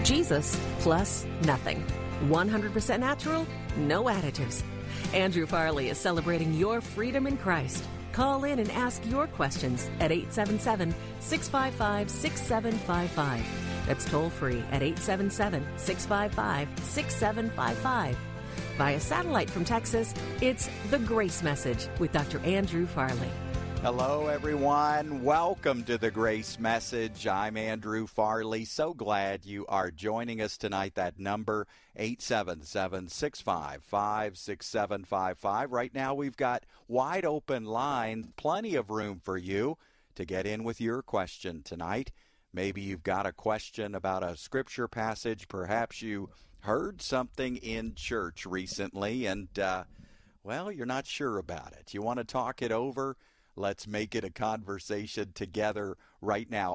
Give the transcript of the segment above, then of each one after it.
Jesus plus nothing. 100% natural, no additives. Andrew Farley is celebrating your freedom in Christ. Call in and ask your questions at 877-655-6755. That's toll free at 877-655-6755. Via satellite from Texas, it's The Grace Message with Dr. Andrew Farley. Hello, everyone. Welcome to The Grace Message. I'm Andrew Farley. So glad you are joining us tonight. That number, 877-655-6755. Right now, we've got wide open line, plenty of room for you to get in with your question tonight. Maybe you've got a question about a scripture passage. Perhaps you heard something in church recently and, you're not sure about it. You want to talk it over? Let's make it a conversation together right now.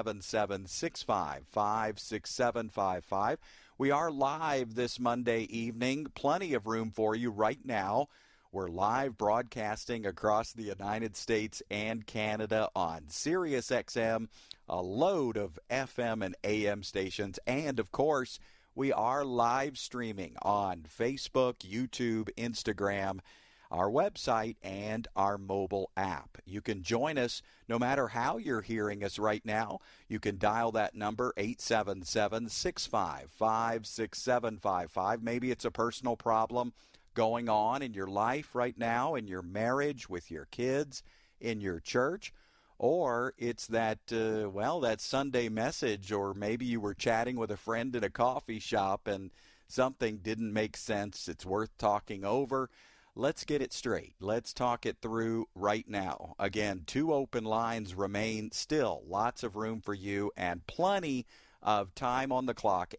877-655-6755. We are live this Monday evening. Plenty of room for you right now. We're live broadcasting across the United States and Canada on Sirius XM, a load of FM and AM stations, and, of course, we are live streaming on Facebook, YouTube, Instagram, our website, and our mobile app. You can join us no matter how you're hearing us right now. You can dial that number, 877-655-6755. Maybe it's a personal problem going on in your life right now, in your marriage, with your kids, in your church. Or it's that Sunday message, or maybe you were chatting with a friend in a coffee shop and something didn't make sense. It's worth talking over. Let's get it straight. Let's talk it through right now. Again, 2 open lines remain still. Lots of room for you and plenty of time on the clock.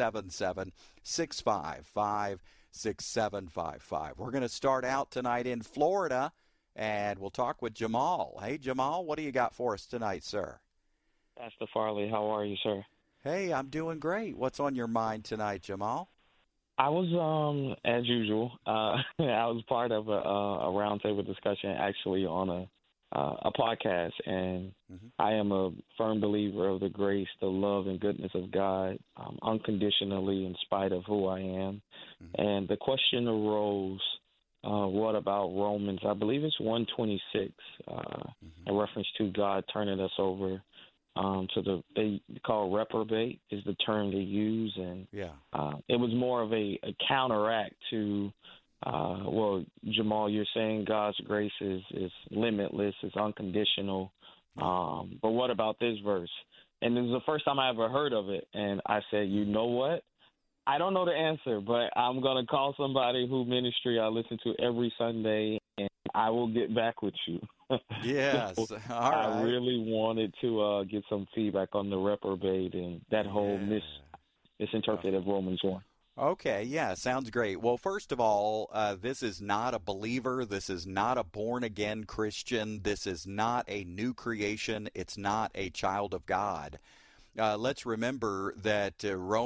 877-655-6755. We're going to start out tonight in Florida, and we'll talk with Jamal. Hey, Jamal, what do you got for us tonight, sir? Pastor Farley, how are you, sir? Hey, I'm doing great. What's on your mind tonight, Jamal? I was, as usual, I was part of a roundtable discussion actually on a podcast, and I am a firm believer of the grace, the love, and goodness of God unconditionally in spite of who I am. And the question arose, what about Romans? I believe it's 126, in reference to God turning us over to they call reprobate is the term they use, and it was more of a counteract to Jamal, you're saying God's grace is limitless, is unconditional, but what about this verse? And this is the first time I ever heard of it, and I said, you know what, I don't know the answer, but I'm going to call somebody who ministry I listen to every Sunday, and I will get back with you. Yes. So all right. I really wanted to get some feedback on the reprobate and that whole misinterpreted of Romans 1. Okay, yeah, sounds great. Well, first of all, this is not a believer. This is not a born-again Christian. This is not a new creation. It's not a child of God. Let's remember that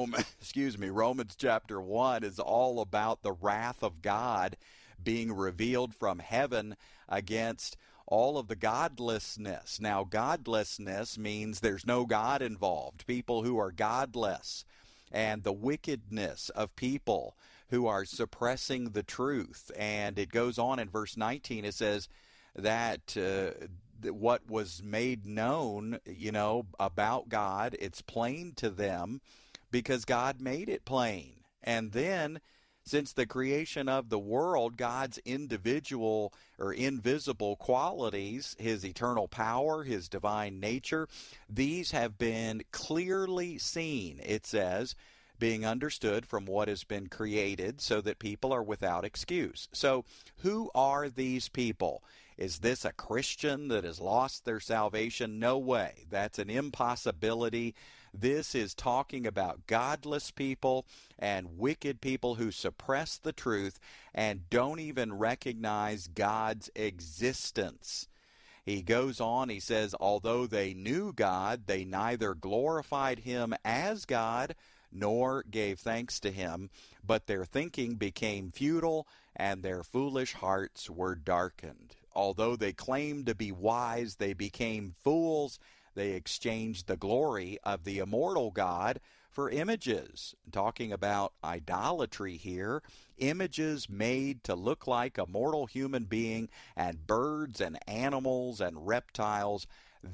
Romans chapter 1 is all about the wrath of God being revealed from heaven against all of the godlessness. Now, godlessness means there's no God involved, people who are godless, and the wickedness of people who are suppressing the truth. And it goes on in verse 19, it says that what was made known, about God, it's plain to them because God made it plain. And then, since the creation of the world, God's individual or invisible qualities, his eternal power, his divine nature, these have been clearly seen, it says, being understood from what has been created so that people are without excuse. So who are these people? Is this a Christian that has lost their salvation? No way. That's an impossibility. This is talking about godless people and wicked people who suppress the truth and don't even recognize God's existence. He goes on, he says, although they knew God, they neither glorified him as God nor gave thanks to him, but their thinking became futile and their foolish hearts were darkened. Although they claimed to be wise, they became fools. They exchanged the glory of the immortal God for images. Talking about idolatry here, images made to look like a mortal human being and birds and animals and reptiles.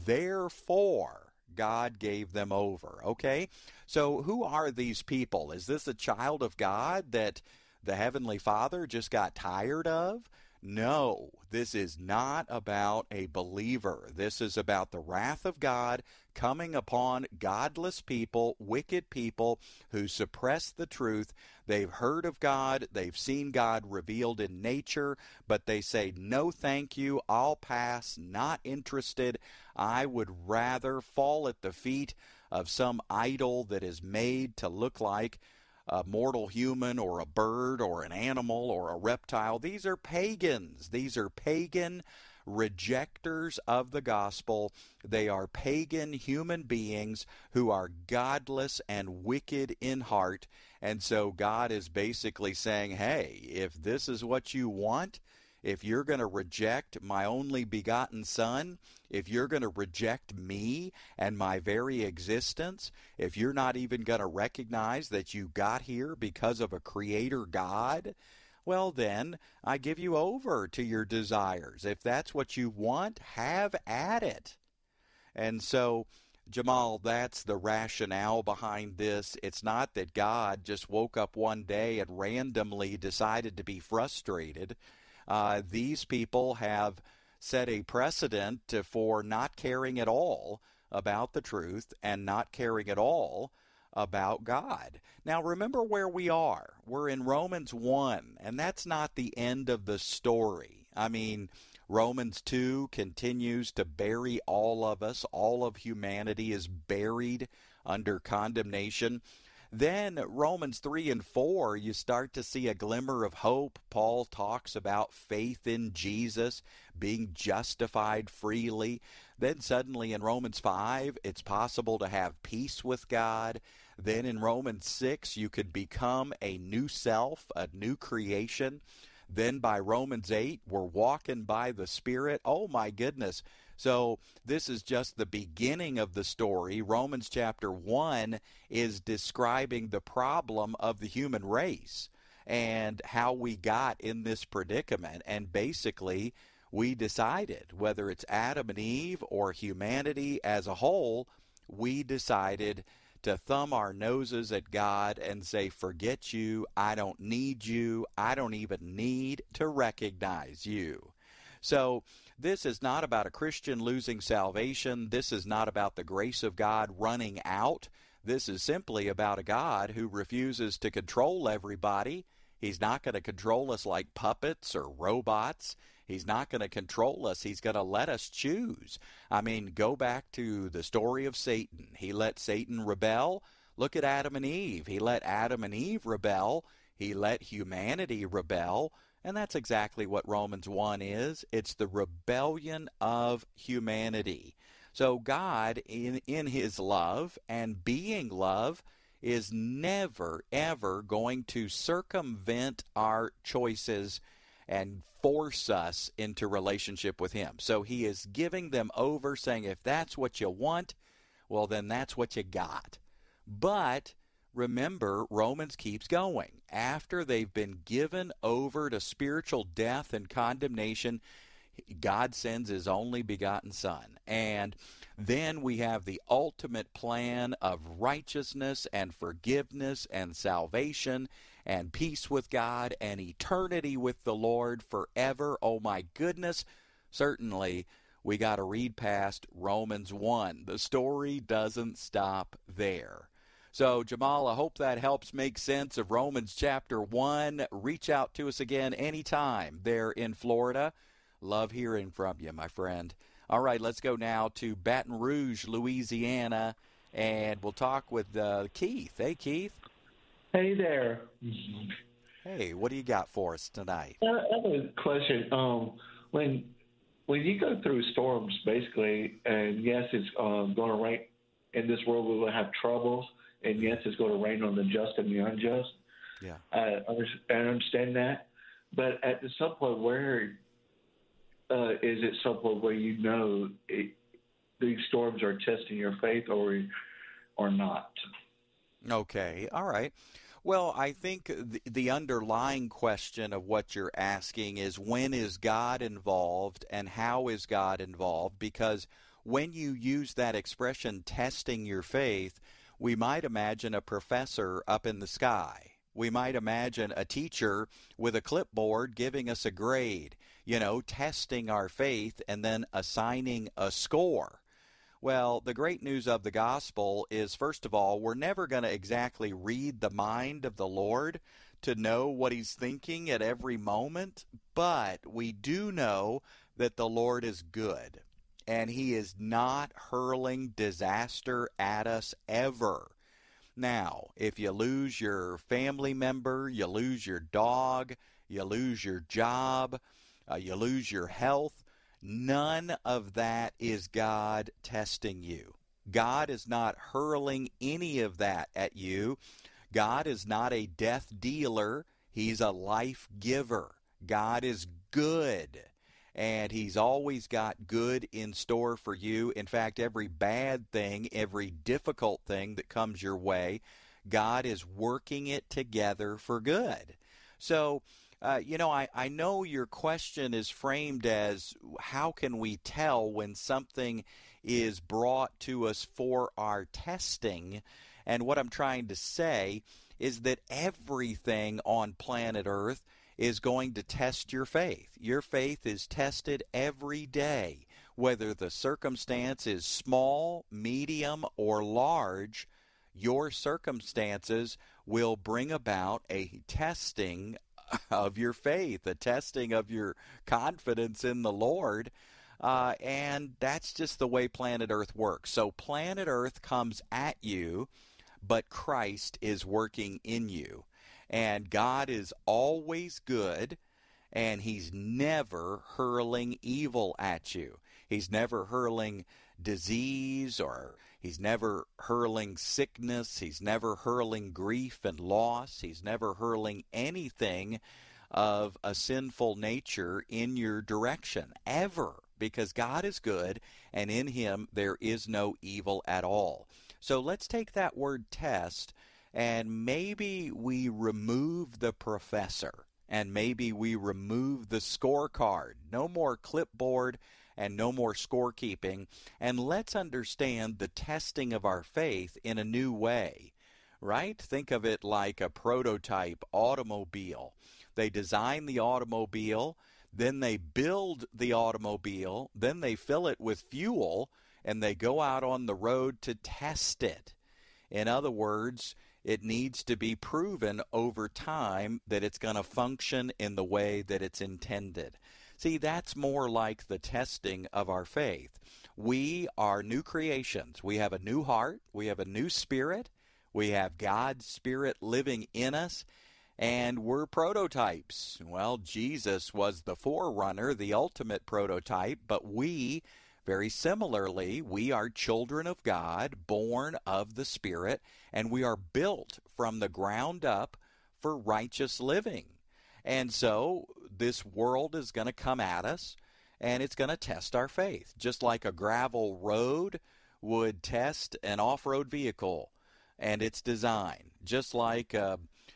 Therefore, God gave them over. Okay? So who are these people? Is this a child of God that the Heavenly Father just got tired of? No, this is not about a believer. This is about the wrath of God coming upon godless people, wicked people who suppress the truth. They've heard of God, they've seen God revealed in nature, but they say, no thank you, I'll pass, not interested. I would rather fall at the feet of some idol that is made to look like a mortal human or a bird or an animal or a reptile. These are pagans. These are pagan rejectors of the gospel. They are pagan human beings who are godless and wicked in heart. And so God is basically saying, hey, if this is what you want, if you're going to reject my only begotten Son, if you're going to reject me and my very existence, if you're not even going to recognize that you got here because of a creator God, well then, I give you over to your desires. If that's what you want, have at it. And so, Jamal, that's the rationale behind this. It's not that God just woke up one day and randomly decided to be frustrated. These people have set a precedent for not caring at all about the truth and not caring at all about God. Now, remember where we are. We're in Romans 1, and that's not the end of the story. I mean, Romans 2 continues to bury all of us. All of humanity is buried under condemnation. Then Romans 3 and 4, you start to see a glimmer of hope. Paul talks about faith in Jesus, being justified freely. Then suddenly in Romans 5, it's possible to have peace with God. Then in Romans 6, you could become a new self, a new creation. Then by Romans 8, we're walking by the Spirit. Oh my goodness. So this is just the beginning of the story. Romans chapter 1 is describing the problem of the human race and how we got in this predicament. And basically, we decided, whether it's Adam and Eve or humanity as a whole, we decided to thumb our noses at God and say, forget you, I don't need you, I don't even need to recognize you. So this is not about a Christian losing salvation. This is not about the grace of God running out. This is simply about a God who refuses to control everybody. He's not going to control us like puppets or robots. He's not going to control us. He's going to let us choose. I mean, go back to the story of Satan. He let Satan rebel. Look at Adam and Eve. He let Adam and Eve rebel. He let humanity rebel. And that's exactly what Romans 1 is. It's the rebellion of humanity. So God, in his love and being love, is never, ever going to circumvent our choices and force us into relationship with him. So he is giving them over, saying, if that's what you want, well, then that's what you got. But remember, Romans keeps going. After they've been given over to spiritual death and condemnation, God sends his only begotten Son. And then we have the ultimate plan of righteousness and forgiveness and salvation and peace with God and eternity with the Lord forever. Oh my goodness. Certainly, we got to read past Romans 1. The story doesn't stop there. So, Jamal, I hope that helps make sense of Romans chapter 1. Reach out to us again anytime there in Florida. Love hearing from you, my friend. All right, let's go now to Baton Rouge, Louisiana, and we'll talk with Keith. Hey, Keith. Hey there. Hey, what do you got for us tonight? I have a question. When you go through storms, basically, and yes, it's going to rain in this world, we will have troubles, and yes, it's going to rain on the just and the unjust. Yeah, I understand that, but at some point, where is it some point where you know these storms are testing your faith or not. Okay, all right. Well, I think the underlying question of what you're asking is, when is God involved and how is God involved? Because when you use that expression, testing your faith, we might imagine a professor up in the sky. We might imagine a teacher with a clipboard giving us a grade, testing our faith and then assigning a score. Well, the great news of the gospel is, first of all, we're never going to exactly read the mind of the Lord to know what he's thinking at every moment, but we do know that the Lord is good, and he is not hurling disaster at us ever. Now, if you lose your family member, you lose your dog, you lose your job, you lose your health, none of that is God testing you. God is not hurling any of that at you. God is not a death dealer. He's a life giver. God is good, and he's always got good in store for you. In fact, every bad thing, every difficult thing that comes your way, God is working it together for good. So, I know your question is framed as, how can we tell when something is brought to us for our testing? And what I'm trying to say is that everything on planet Earth is going to test your faith. Your faith is tested every day. Whether the circumstance is small, medium, or large, your circumstances will bring about a testing of your faith, a testing of your confidence in the Lord, and that's just the way planet Earth works. So planet Earth comes at you, but Christ is working in you, and God is always good, and he's never hurling evil at you. He's never hurling disease, or he's never hurling sickness. He's never hurling grief and loss. He's never hurling anything of a sinful nature in your direction, ever, because God is good, and in him there is no evil at all. So let's take that word test, and maybe we remove the professor, and maybe we remove the scorecard. No more clipboard and no more scorekeeping, and let's understand the testing of our faith in a new way, right? Think of it like a prototype automobile. They design the automobile, then they build the automobile, then they fill it with fuel, and they go out on the road to test it. In other words, it needs to be proven over time that it's going to function in the way that it's intended. See, that's more like the testing of our faith. We are new creations. We have a new heart. We have a new spirit. We have God's Spirit living in us, and we're prototypes. Well, Jesus was the forerunner, the ultimate prototype, but we, very similarly, we are children of God, born of the Spirit, and we are built from the ground up for righteous living. And so this world is going to come at us, and it's going to test our faith, just like a gravel road would test an off-road vehicle and its design, just like a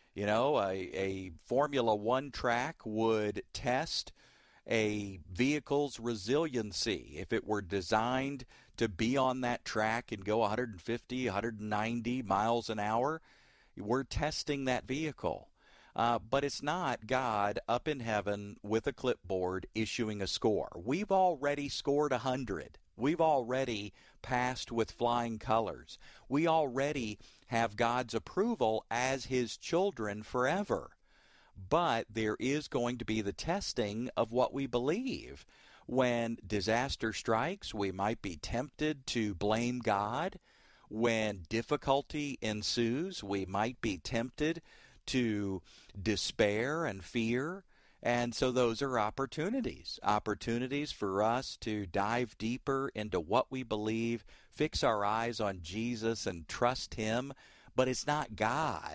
Formula One track would test a vehicle's resiliency. If it were designed to be on that track and go 150, 190 miles an hour, we're testing that vehicle. But it's not God up in heaven with a clipboard issuing a score. We've already scored 100. We've already passed with flying colors. We already have God's approval as his children forever. But there is going to be the testing of what we believe. When disaster strikes, we might be tempted to blame God. When difficulty ensues, we might be tempted to despair and fear. And so those are opportunities for us to dive deeper into what we believe, fix our eyes on Jesus and trust him. But it's not God.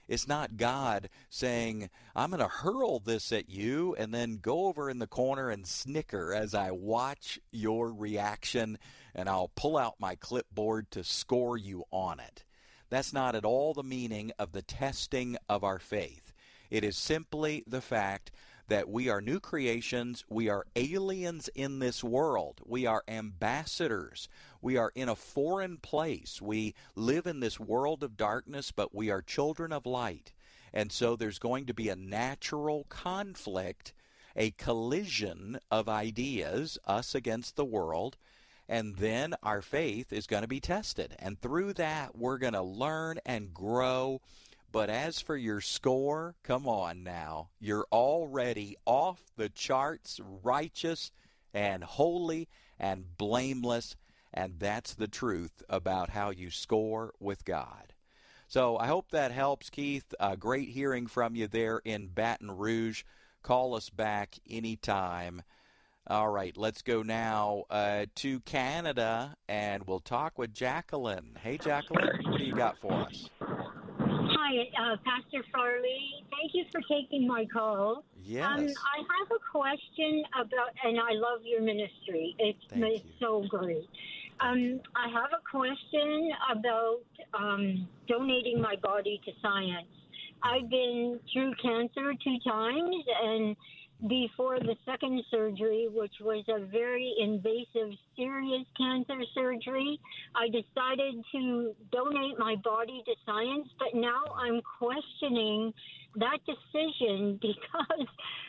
It's not God saying, I'm going to hurl this at you and then go over in the corner and snicker as I watch your reaction, and I'll pull out my clipboard to score you on it. That's not at all the meaning of the testing of our faith. It is simply the fact that we are new creations, we are aliens in this world, we are ambassadors, we are in a foreign place, we live in this world of darkness, but we are children of light. And so there's going to be a natural conflict, a collision of ideas, us against the world, and then our faith is going to be tested. And through that, we're going to learn and grow. But as for your score, come on now. You're already off the charts, righteous and holy and blameless, and that's the truth about how you score with God. So I hope that helps, Keith. Great hearing from you there in Baton Rouge. Call us back anytime. All right, let's go now to Canada, and we'll talk with Jacqueline. Hey, Jacqueline, what do you got for us? Hi, Pastor Farley. Thank you for taking my call. Yes. I have a question about, and I love your ministry. It's so great. I have a question about donating my body to science. I've been through cancer 2 times, and before the second surgery, which was a very invasive, serious cancer surgery, I decided to donate my body to science, but now I'm questioning that decision because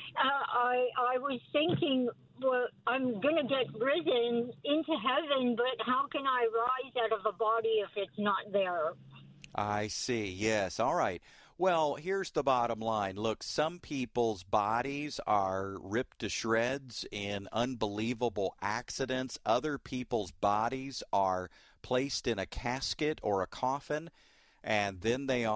I was thinking, well, I'm going to get risen into heaven, but how can I rise out of a body if it's not there? I see. Yes. All right. Well, here's the bottom line. Look, some people's bodies are ripped to shreds in unbelievable accidents. Other people's bodies are placed in a casket or a coffin, and then they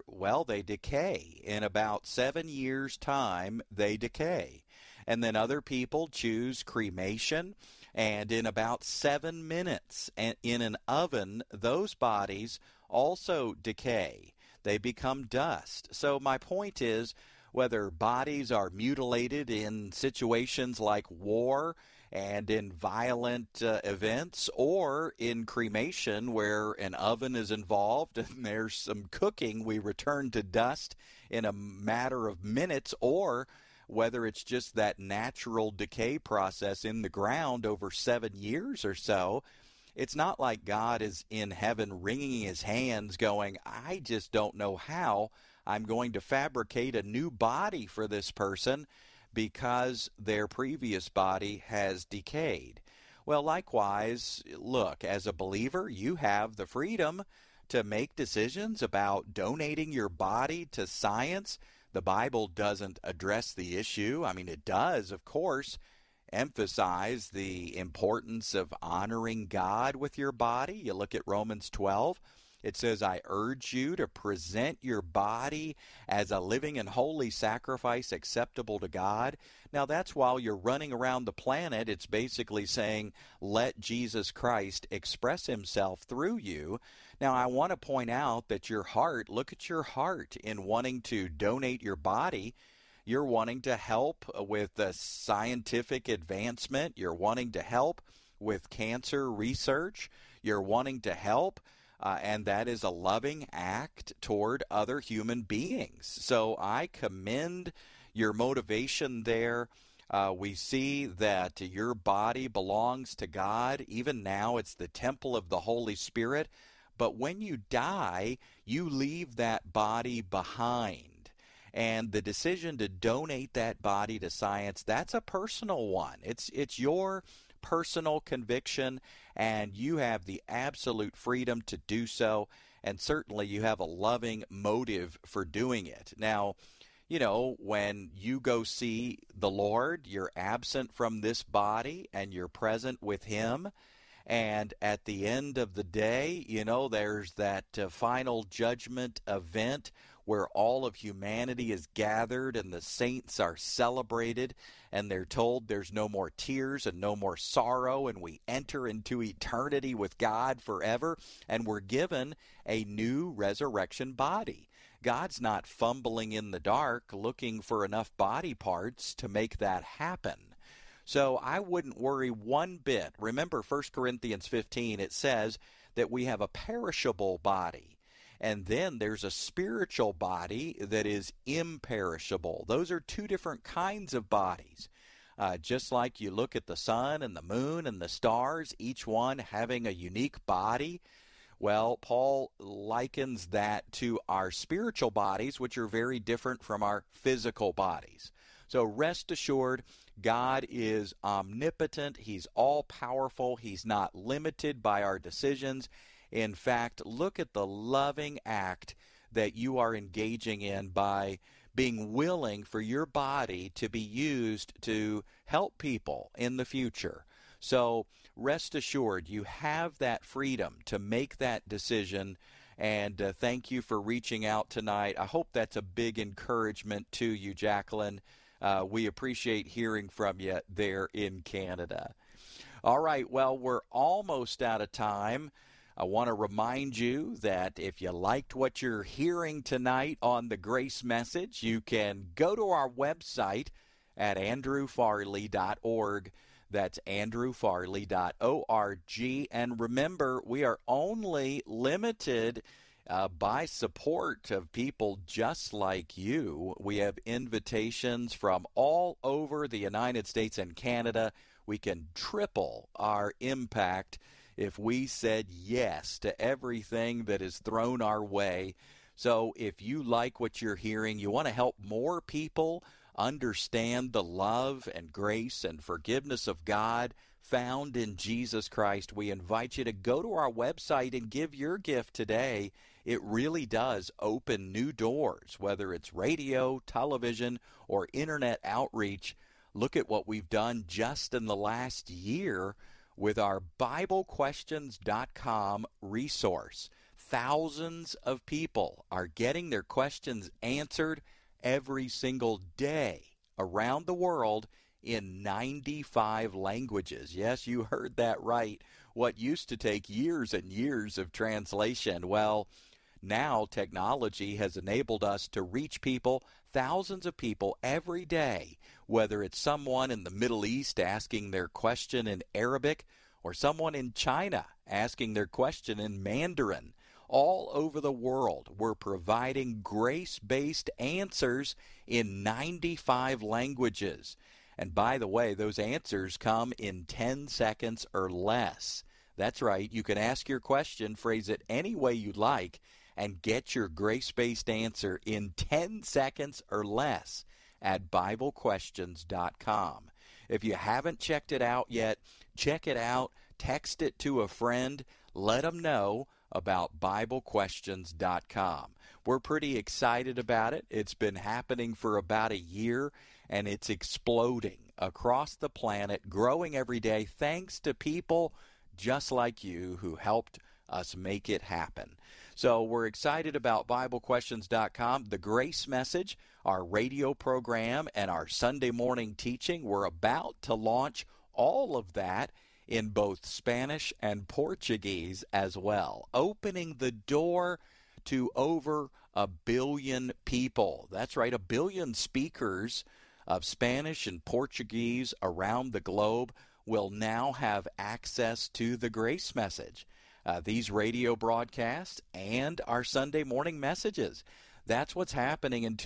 decay. In about 7 years' time, they decay. And then other people choose cremation, and in about 7 minutes in an oven, those bodies also decay. They become dust. So my point is, whether bodies are mutilated in situations like war and in violent events, or in cremation where an oven is involved and there's some cooking, we return to dust in a matter of minutes, or whether it's just that natural decay process in the ground over 7 years or so, it's not like God is in heaven wringing his hands going, I just don't know how I'm going to fabricate a new body for this person because their previous body has decayed. Well, likewise, look, as a believer, you have the freedom to make decisions about donating your body to science. The Bible doesn't address the issue. I mean, it does, of course, emphasize the importance of honoring God with your body. You look at Romans 12. It says, I urge you to present your body as a living and holy sacrifice acceptable to God. Now, that's while you're running around the planet. It's basically saying, let Jesus Christ express himself through you. Now, I want to point out that your heart, look at your heart in wanting to donate your body. You're wanting to help with the scientific advancement. You're wanting to help with cancer research. You're wanting to help, and that is a loving act toward other human beings. So I commend your motivation there. We see that your body belongs to God. Even now, it's the temple of the Holy Spirit. But when you die, you leave that body behind. And the decision to donate that body to science, that's a personal one. It's your personal conviction, and you have the absolute freedom to do so. And certainly you have a loving motive for doing it. Now, you know, when you go see the Lord, you're absent from this body and you're present with him. And at the end of the day, you know, there's that final judgment event where all of humanity is gathered and the saints are celebrated, and they're told there's no more tears and no more sorrow, and we enter into eternity with God forever, and we're given a new resurrection body. God's not fumbling in the dark looking for enough body parts to make that happen. So I wouldn't worry one bit. Remember 1 Corinthians 15, it says that we have a perishable body. And then there's a spiritual body that is imperishable. Those are two different kinds of bodies. Just like you look at the sun and the moon and the stars, each one having a unique body. Well, Paul likens that to our spiritual bodies, which are very different from our physical bodies. So rest assured, God is omnipotent. He's all-powerful. He's not limited by our decisions. In fact, look at the loving act that you are engaging in by being willing for your body to be used to help people in the future. So rest assured, you have that freedom to make that decision. And thank you for reaching out tonight. I hope that's a big encouragement to you, Jacqueline. We appreciate hearing from you there in Canada. All right, well, we're almost out of time. I want to remind you that if you liked what you're hearing tonight on the Grace Message, you can go to our website at andrewfarley.org. That's andrewfarley.org. And remember, we are only limited by support of people just like you. We have invitations from all over the United States and Canada. We can triple our impact if we said yes to everything that is thrown our way. So if you like what you're hearing, you want to help more people understand the love and grace and forgiveness of God found in Jesus Christ, we invite you to go to our website and give your gift today. It really does open new doors, whether it's radio, television, or internet outreach. Look at what we've done just in the last year with our BibleQuestions.com resource. Thousands of people are getting their questions answered every single day around the world in 95 languages. Yes, you heard that right. What used to take years and years of translation, well, now technology has enabled us to reach people, thousands of people every day, whether it's someone in the Middle East asking their question in Arabic or someone in China asking their question in Mandarin. All over the world, we're providing grace-based answers in 95 languages. And by the way, those answers come in 10 seconds or less. That's right. You can ask your question, phrase it any way you'd like, and get your grace-based answer in 10 seconds or less at BibleQuestions.com. If you haven't checked it out yet, check it out. Text it to a friend. Let them know about BibleQuestions.com. We're pretty excited about it. It's been happening for about a year, and it's exploding across the planet, growing every day, thanks to people just like you who helped us make it happen. So we're excited about BibleQuestions.com, the Grace Message, our radio program, and our Sunday morning teaching. We're about to launch all of that in both Spanish and Portuguese as well, opening the door to over 1 billion people. That's right, 1 billion speakers of Spanish and Portuguese around the globe will now have access to the Grace Message, these radio broadcasts, and our Sunday morning messages. That's what's happening in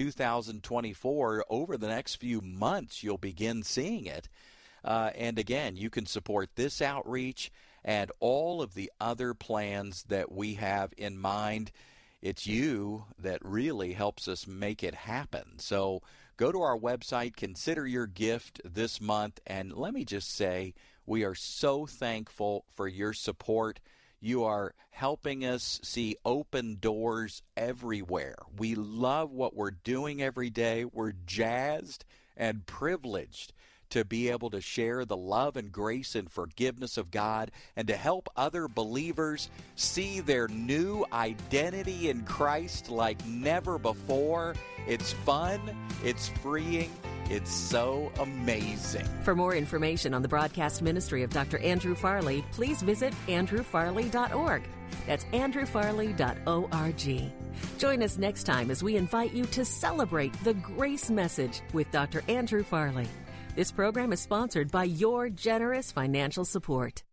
2024. Over the next few months, you'll begin seeing it. And again, you can support this outreach and all of the other plans that we have in mind. It's you that really helps us make it happen. So go to our website, consider your gift this month, and let me just say, we are so thankful for your support. You are helping us see open doors everywhere. We love what we're doing every day. We're jazzed and privileged to be able to share the love and grace and forgiveness of God and to help other believers see their new identity in Christ like never before. It's fun, it's freeing, it's so amazing. For more information on the broadcast ministry of Dr. Andrew Farley, please visit andrewfarley.org. That's andrewfarley.org. Join us next time as we invite you to celebrate the grace message with Dr. Andrew Farley. This program is sponsored by your generous financial support.